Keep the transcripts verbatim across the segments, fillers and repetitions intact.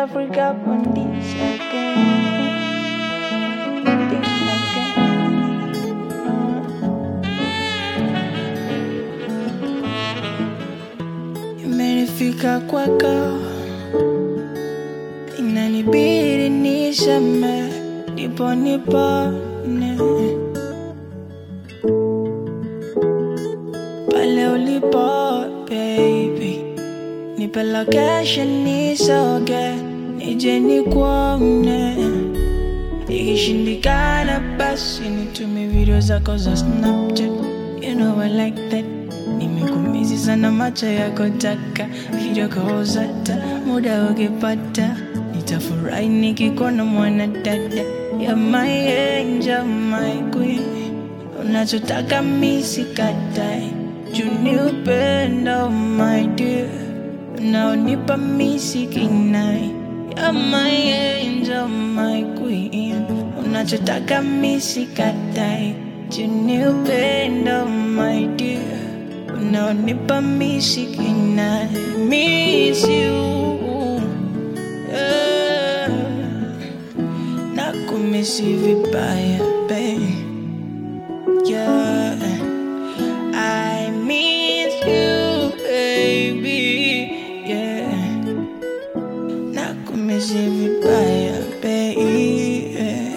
Africa on this again. This again. Imenifika kwako, inanibidi niseme, nipo nipone pale ulipo baby. Nipe location nisoge, nije nikuone. Ikishindikana basi nitumie video zako za Snapchat. You know I like that. Nimekumizi sana macho yako taka video calls hata muda ukipata. Nitafurahi nikikuona mwana dada. You're my angel, my queen. Unachotaka mimi sikatai. Juni upendo my dear. Unaonipa mimi sikinai. You're my angel, my queen. Unachotaka mimi sikatai. Juni upendo my dear. Unaonipa mimi sikinai. Miss you, yeah. Nakumisi vibaya, babe. Yeah, I miss you, baby. Yeah, nakumisi vibaya, baby.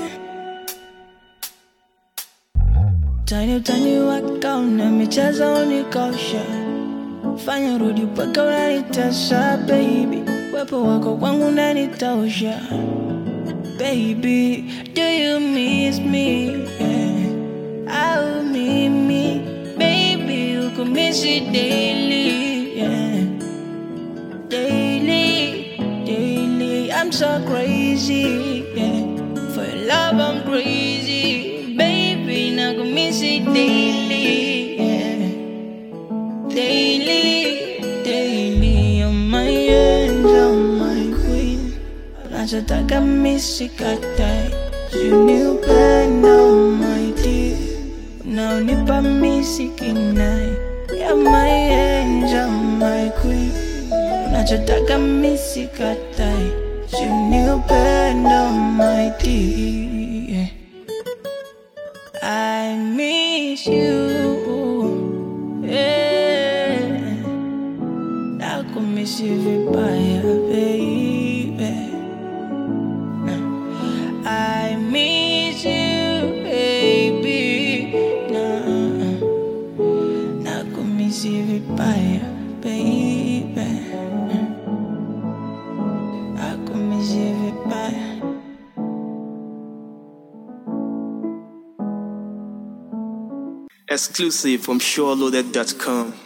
Tani utani waka una michezo unikosha. Fanya rudi paka unanitosha, baby. Wepo wako kwangu unanitosha. Baby, do you miss me? Yeah. I'll meet me, baby. You can miss it daily, yeah. Daily, daily. I'm so crazy, yeah. For your love, I'm crazy, baby. Now go miss it daily, yeah. Daily, daily. You're my angel, my queen. Unachotaka mimi sikatai. Juni upendo my dear. Unaonipa mimi sikinai. You're my angel, my queen. Unachotaka mimi sikatai. Juni upendo my dear. I miss you, yeah. Nakumisi vibaya, baby. I miss you, baby. Nah, nakumisi vibaya, baby. Nakumisi vibaya. Exclusive from SureLoaded dot com.